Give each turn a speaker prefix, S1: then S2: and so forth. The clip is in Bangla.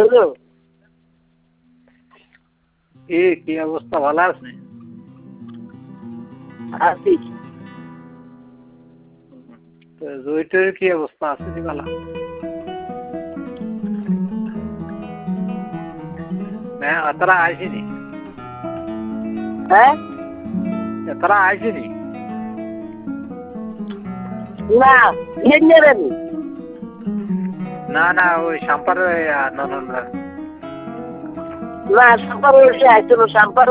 S1: কি অবস্থা, ভালো আছে?
S2: আছি।
S1: জয়িতের কি অবস্থা আছে? ভালো তারা আইসিনি?
S2: হ্যাঁ
S1: তারা আইসিনি?
S2: না নেবেন
S1: না না, ওই সাম্পার
S2: না সাম্পার আসছিল সাম্পার